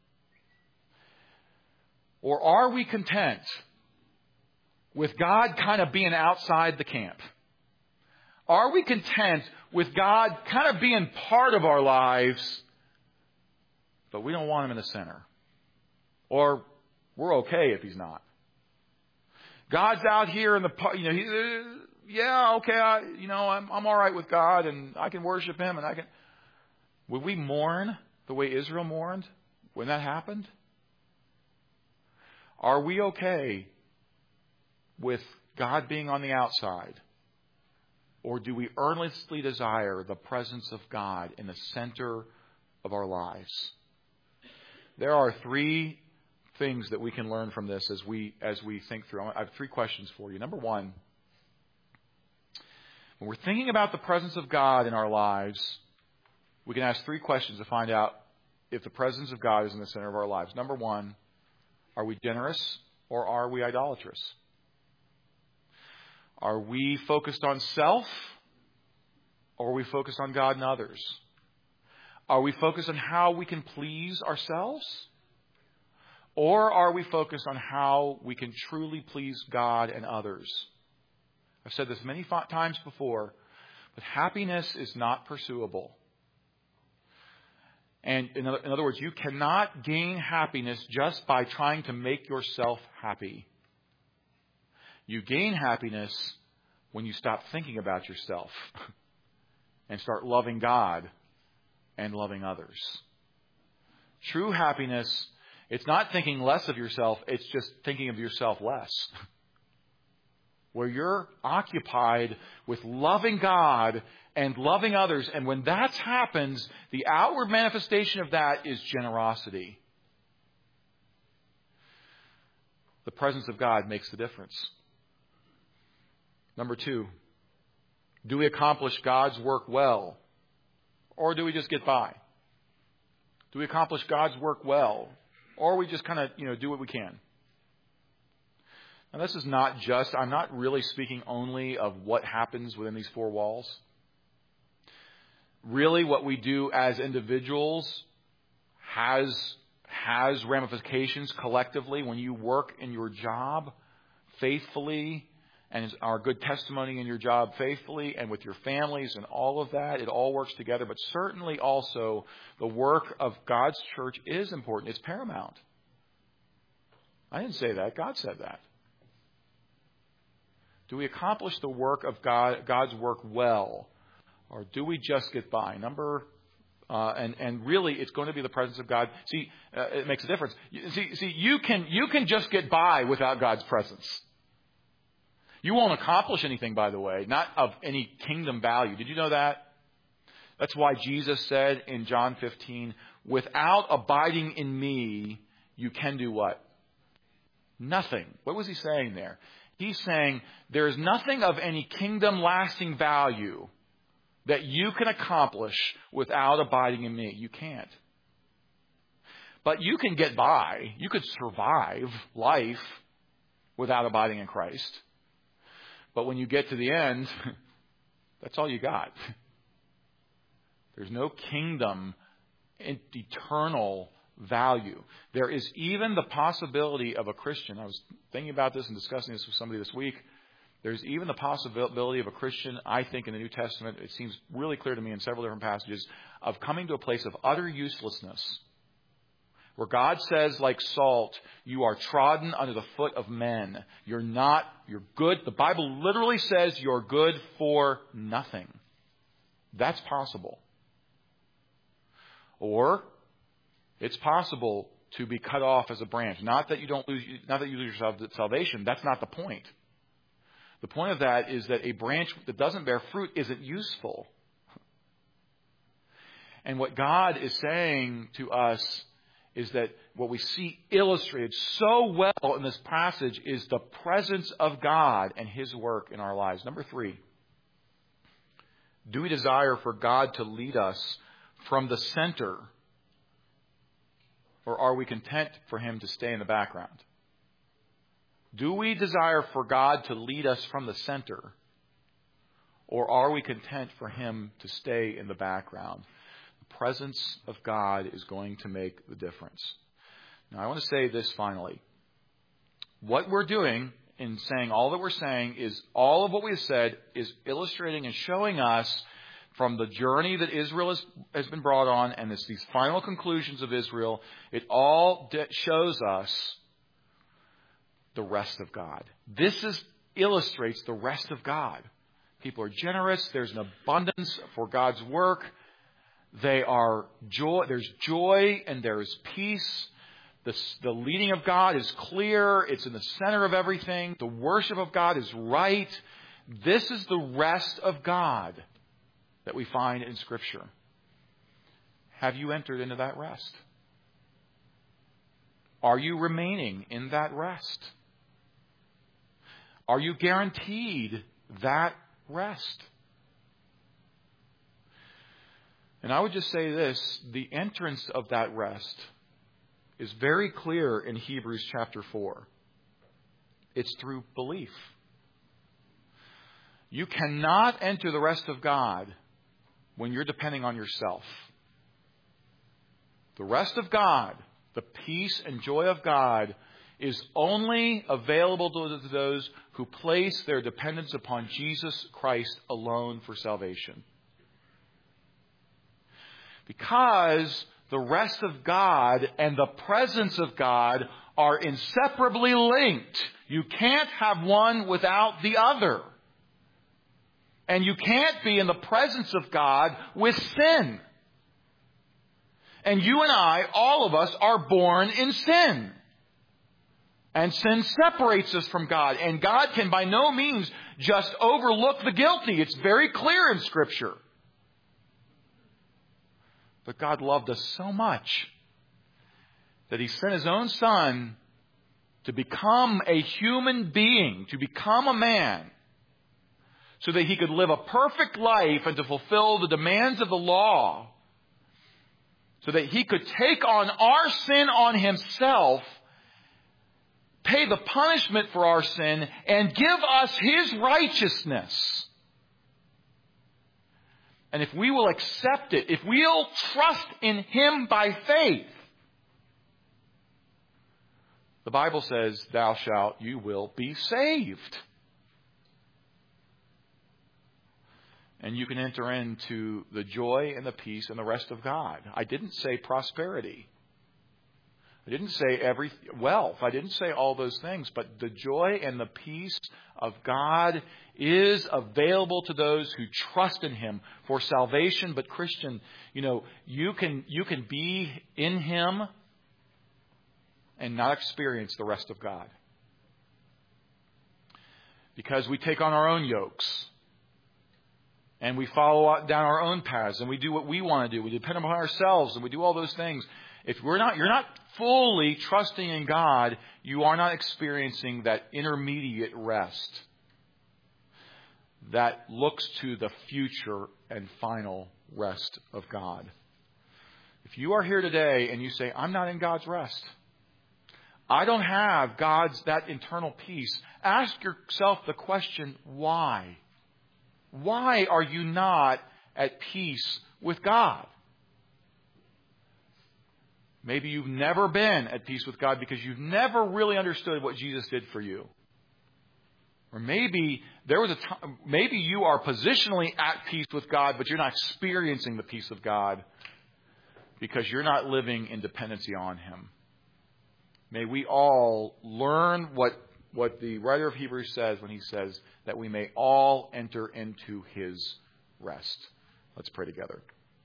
Or are we content with God kind of being outside the camp? Are we content with God kind of being part of our lives, but we don't want him in the center? Or we're okay if he's not? God's out here in the, I'm all right with God, and I can worship him, and Would we mourn the way Israel mourned when that happened? Are we okay with God being on the outside? Or do we earnestly desire the presence of God in the center of our lives? There are three things that we can learn from this as we think through. I have three questions for you. Number one, when we're thinking about the presence of God in our lives, we can ask three questions to find out if the presence of God is in the center of our lives. Number one, are we generous or are we idolatrous? Are we focused on self or are we focused on God and others? Are we focused on how we can please ourselves? Or are we focused on how we can truly please God and others? I've said this many times before, but happiness is not pursuable. And in other words, you cannot gain happiness just by trying to make yourself happy. You gain happiness when you stop thinking about yourself. and start loving God and loving others. True happiness, it's not thinking less of yourself, it's just thinking of yourself less. Where you're occupied with loving God and loving others. And when that happens, the outward manifestation of that is generosity. The presence of God makes the difference. Number 2, do we accomplish God's work well? Or do we just get by? Do we accomplish God's work well? Or we just kind of, do what we can? Now, this is not just, I'm not really speaking only of what happens within these 4 walls. Really, what we do as individuals has ramifications collectively. When you work in your job faithfully and are good testimony in your job faithfully and with your families and all of that, it all works together. But certainly also the work of God's church is important. It's paramount. I didn't say that. God said that. Do we accomplish the work of God's work well, or do we just get by? And really, it's going to be the presence of God. See, it makes a difference. See, you can just get by without God's presence. You won't accomplish anything, by the way, not of any kingdom value. Did you know that? That's why Jesus said in John 15, "Without abiding in me, you can do what? Nothing." What was he saying there? He's saying there is nothing of any kingdom-lasting value that you can accomplish without abiding in me. You can't. But you can get by. You could survive life without abiding in Christ. But when you get to the end, that's all you got. There's no kingdom, eternal value. There is even the possibility of a Christian. I was thinking about this and discussing this with somebody this week. There's even the possibility of a Christian, I think, in the New Testament, it seems really clear to me in several different passages, of coming to a place of utter uselessness. Where God says, like salt, you are trodden under the foot of men. You're good. The Bible literally says you're good for nothing. That's possible. Or it's possible to be cut off as a branch. Not that you lose your salvation. That's not the point. The point of that is that a branch that doesn't bear fruit isn't useful. And what God is saying to us is that what we see illustrated so well in this passage is the presence of God and His work in our lives. Number 3, do we desire for God to lead us from the center, or are we content for Him to stay in the background? Do we desire for God to lead us from the center, or are we content for Him to stay in the background? The presence of God is going to make the difference. Now, I want to say this finally. What we're doing in saying all that we're saying is all of what we have said is illustrating and showing us from the journey that Israel has been brought on and these final conclusions of Israel, it all shows us the rest of God. This illustrates the rest of God. People are generous. There's an abundance for God's work. There's joy and there's peace. The leading of God is clear. It's in the center of everything. The worship of God is right. This is the rest of God that we find in Scripture. Have you entered into that rest? Are you remaining in that rest? Are you guaranteed that rest? And I would just say this, the entrance of that rest is very clear in Hebrews chapter 4. It's through belief. You cannot enter the rest of God when you're depending on yourself. The rest of God, the peace and joy of God, is only available to those who place their dependence upon Jesus Christ alone for salvation. Because the rest of God and the presence of God are inseparably linked. You can't have one without the other. And you can't be in the presence of God with sin. And you and I, all of us, are born in sin. And sin separates us from God. And God can by no means just overlook the guilty. It's very clear in Scripture. But God loved us so much that He sent His own Son to become a human being, to become a man, so that He could live a perfect life and to fulfill the demands of the law, so that He could take on our sin on Himself, pay the punishment for our sin, and give us His righteousness. And if we will accept it, if we'll trust in Him by faith, the Bible says, you will be saved. And you can enter into the joy and the peace and the rest of God. I didn't say prosperity. I didn't say wealth. I didn't say all those things. But the joy and the peace of God is available to those who trust in Him for salvation. But Christian, you can be in Him and not experience the rest of God. Because we take on our own yokes. And we follow down our own paths. And we do what we want to do. We depend upon ourselves. And we do all those things. If you're not fully trusting in God, you are not experiencing that intermediate rest that looks to the future and final rest of God. If you are here today and you say, I'm not in God's rest, I don't have that internal peace, ask yourself the question, why? Why are you not at peace with God? Maybe you've never been at peace with God because you've never really understood what Jesus did for you. Or maybe there was a time, maybe you are positionally at peace with God, but you're not experiencing the peace of God because you're not living in dependency on Him. May we all learn what the writer of Hebrews says when he says that we may all enter into His rest. Let's pray together.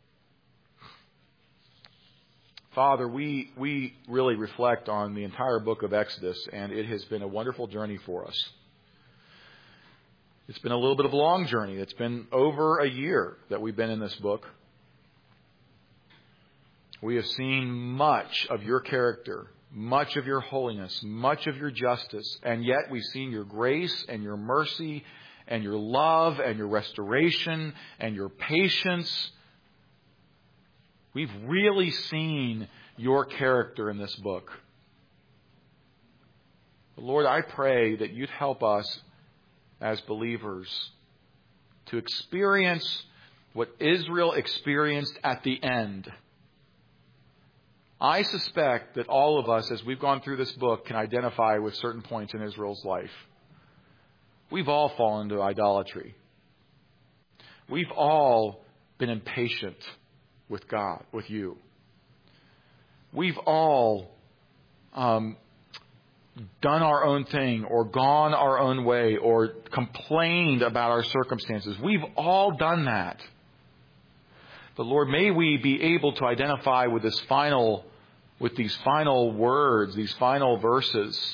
Father, we really reflect on the entire book of Exodus, and it has been a wonderful journey for us. It's been a little bit of a long journey. It's been over a year that we've been in this book. We have seen much of your character, much of your holiness, much of your justice, and yet we've seen your grace and your mercy and your love and your restoration and your patience. We've really seen your character in this book. Lord, I pray that you'd help us as believers to experience what Israel experienced at the end. I suspect that all of us, as we've gone through this book, can identify with certain points in Israel's life. We've all fallen into idolatry. We've all been impatient with God, with you. We've all done our own thing or gone our own way or complained about our circumstances. We've all done that. But Lord, may we be able to identify with these final words, these final verses,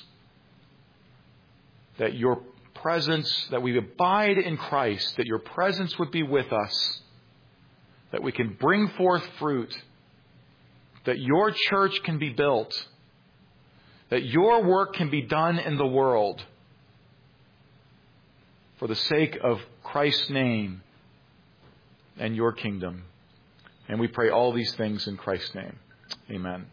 that your presence, that we abide in Christ, that your presence would be with us, that we can bring forth fruit, that your church can be built, that your work can be done in the world for the sake of Christ's name and your kingdom. And we pray all these things in Christ's name. Amen.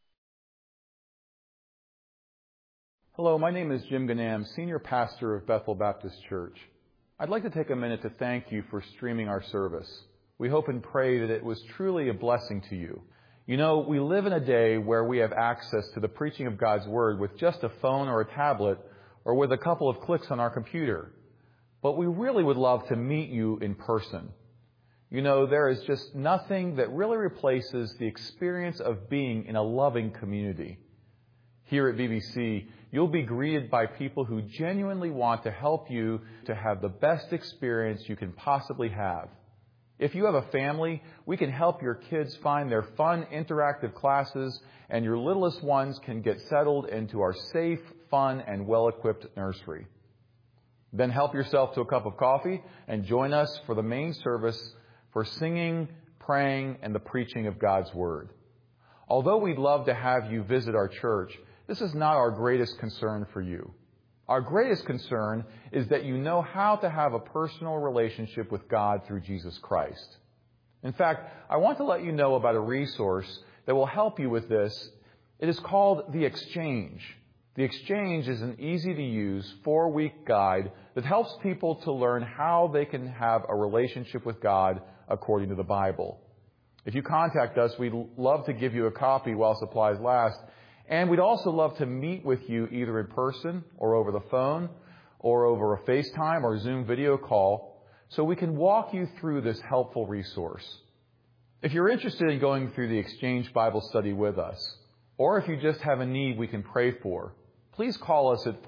Hello, my name is Jim Ganam, Senior Pastor of Bethel Baptist Church. I'd like to take a minute to thank you for streaming our service. We hope and pray that it was truly a blessing to you. You know, we live in a day where we have access to the preaching of God's Word with just a phone or a tablet or with a couple of clicks on our computer. But we really would love to meet you in person. You know, there is just nothing that really replaces the experience of being in a loving community. Here at BBC, you'll be greeted by people who genuinely want to help you to have the best experience you can possibly have. If you have a family, we can help your kids find their fun, interactive classes, and your littlest ones can get settled into our safe, fun, and well-equipped nursery. Then help yourself to a cup of coffee and join us for the main service for singing, praying, and the preaching of God's Word. Although we'd love to have you visit our church, this is not our greatest concern for you. Our greatest concern is that you know how to have a personal relationship with God through Jesus Christ. In fact, I want to let you know about a resource that will help you with this. It is called The Exchange. The Exchange is an easy-to-use 4-week guide that helps people to learn how they can have a relationship with God according to the Bible. If you contact us, we'd love to give you a copy while supplies last. And we'd also love to meet with you either in person or over the phone or over a FaceTime or Zoom video call so we can walk you through this helpful resource. If you're interested in going through the Exchange Bible study with us, or if you just have a need we can pray for, please call us at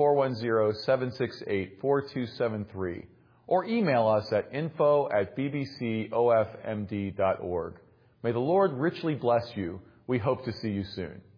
410-768-4273 or email us at info@bbcofmd.org. May the Lord richly bless you. We hope to see you soon.